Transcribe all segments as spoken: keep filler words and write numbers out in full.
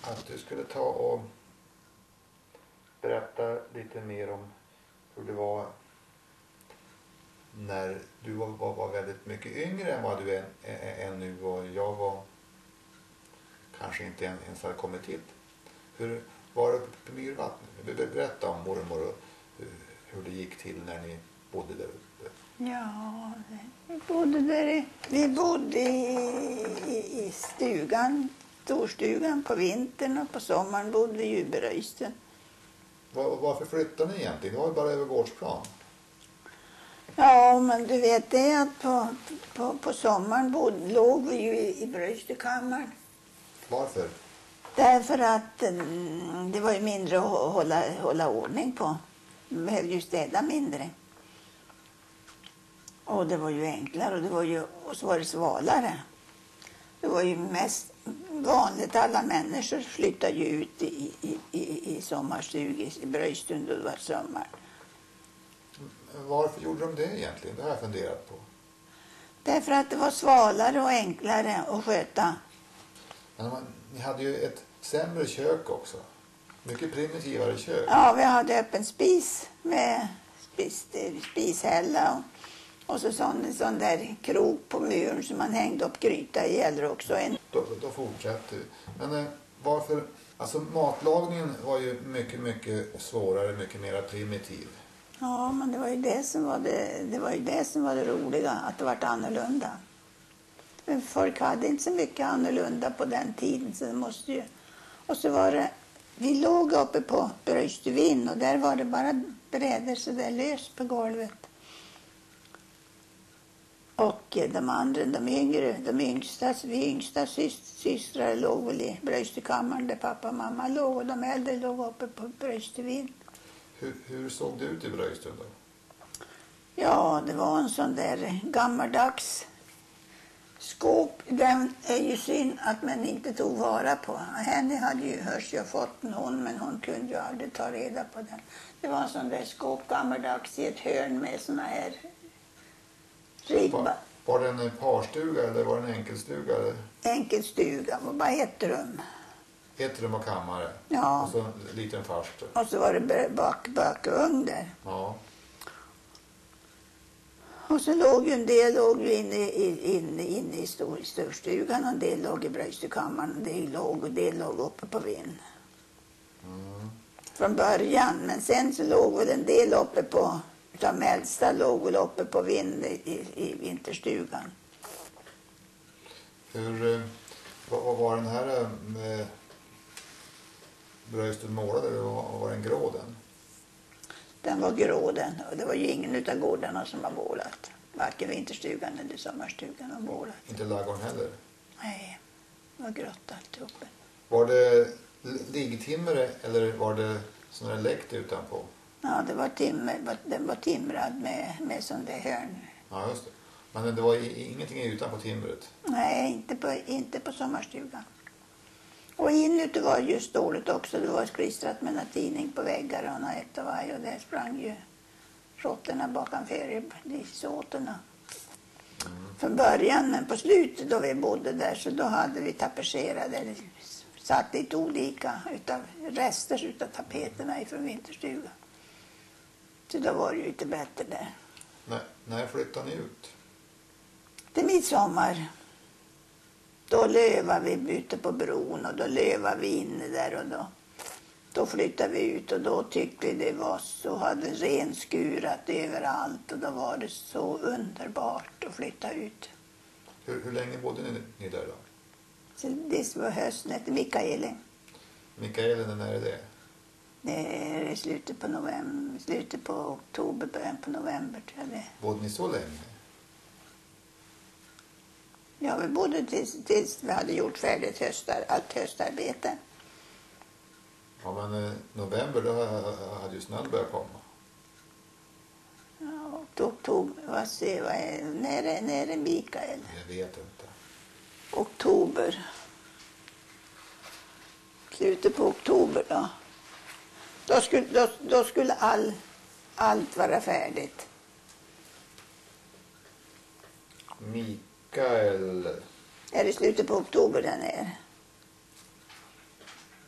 att du skulle ta och berätta lite mer om hur det var när du var, var, var väldigt mycket yngre än vad du är, är, är nu, och jag var kanske inte ens hade kommit till. Hur var det på Myrvattnet? Berätta om mormor och hur det gick till när ni bodde där uppe. Ja, vi bodde där i, vi bodde i, i, i stugan, storstugan på vintern, och på sommaren bodde vi i Bröjsten. Var, varför flyttade ni egentligen? Det var ju bara över gårdsplan. Ja, men du vet det att på, på, på sommaren bodde, låg vi ju i, i Bröjstekammaren. Varför? Därför att mm, det var ju mindre att hålla, hålla ordning på. Vi behövde ju städa mindre. Och det var ju enklare, och, det var ju, och så var det svalare. Det var ju mest vanligt, alla människor flyttade ju ut i, i, i, i sommarstugor i Bröjstund, och det var sommar. Varför gjorde de det egentligen? Det har jag funderat på. Därför att det var svalare och enklare att sköta. Men man, ni hade ju ett sämre kök också. Mycket primitivare kök. Ja, vi hade öppen spis med spis, spishälla och, och så sån, sån där krok på muren som man hängde upp gryta i, eller också en. Då, då fortsatte du. Men eh, varför? Alltså matlagningen var ju mycket, mycket svårare, mycket mer primitiv. Ja, men det var ju det som var det, det var ju det som var det roliga, att det var annorlunda. Men folk hade inte så mycket annorlunda på den tiden, så det måste ju. Och så var det, vi låg uppe på Bröjstuvin, och där var det bara brädor så där löst på golvet. Och de andra, de yngre, de yngsta, vi yngsta systrar låg väl i Bröjstekammaren där pappa och mamma låg, och de äldre låg uppe på Bröjstuvin. Hur, hur såg det ut i Bröjstund då? Ja, det var en sån där gammaldags skåp. Den är ju synd att man inte tog vara på. Henne hade ju hörs jag fått en hon, men hon kunde ju aldrig ta reda på den. Det var en sån där skåp gammaldags i ett hörn med såna här ribba. Var, var det en parstuga eller var det en enkelstuga? Eller? Enkelstuga, det var bara ett rum. Ett rum och kammare. Ja. Och så en liten farstu. Och så var det bak, bakugn där. Ja. Och så låg ju en del låg ju inne, inne, inne i stor, storstugan, och en del låg i Bröjstekammaren, och en del låg, och del låg uppe på vind. Mm. Från början, men sen så låg väl en del uppe på, de äldsta låg väl uppe på vind i, i vinterstugan. Hur, vad var den här med Bröjstund målade, eller var, var den grå den? Den var grå den, och det var ju ingen utav gårdarna som var målat. Varken vinterstugan eller sommarstugan var målat. Inte ladugården heller? Nej, det var grått alltihopa. Var det liggtimmer eller var det sån där läkt utanpå? Ja, det var timmer, den var timrad med, med sån där hörn. Ja, just det. Men det var ingenting utanpå timret? Nej, inte på, inte på sommarstugan. Och inuti var ju stålet också. Det var klistrat med en tidning på väggar och ett och varje. Och där sprang ju råttorna bakom feriesåterna. Mm. Från början, men på slutet då vi bodde där, så då hade vi tapetserade, eller satt lite olika utav rester utav tapeterna ifrån vinterstugan. Så då var det ju lite bättre där. Nej, när flyttade ni ut? Till midsommar. Då lövade vi ute på bron, och då lövade vi inne där, och då, då flyttade vi ut, och då tyckte vi det var så, hade renskurat överallt, och då var det så underbart att flytta ut. Hur, hur länge bodde ni, ni där då? Så det var hösten efter Mikaeli. Mikaeli, när är det? Det är i slutet på november, slutet på oktober, början på november tror jag det. Bodde ni så länge? Ja, vi bodde tills, tills vi hade gjort färdigt höstar, allt höstarbete. Ja, men eh, november då hade ju snön börjat komma. Ja, och då tog, vad säger, vad är, när är, när är Mikael? Jag vet inte. Oktober. Slutet på oktober då. Då skulle, då, då skulle all, allt vara färdigt. Mikael. Är det slutet på oktober den är?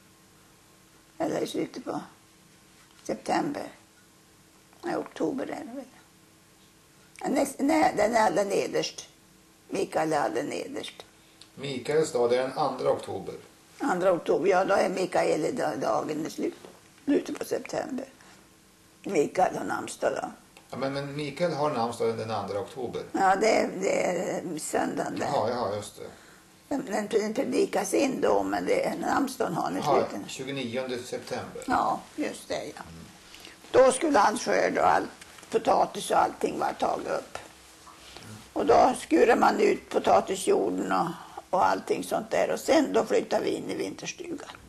där i slutet på september. Nej, oktober är det väl. Näst, nej, den är allra nederst. Mikael är allra nederst. Mikaels dag, det är den andra oktober. Andra oktober, ja då är Mikael dagen i slut, slutet på september. Mikael har namnsdag då. Ja, men, men Mikael har namnsdagen den andra oktober. Ja, det är, det är söndagen där. Ja, ja, just det. Den, den, den predikas in då, men det är namnsdagen har i Ja, slutet. tjugonionde september. Ja, just det, ja. Då skulle hans skörd och all potatis och allting var tagit upp. Och då skurar man ut potatisjorden och, och allting sånt där. Och sen då flyttar vi in i vinterstugan.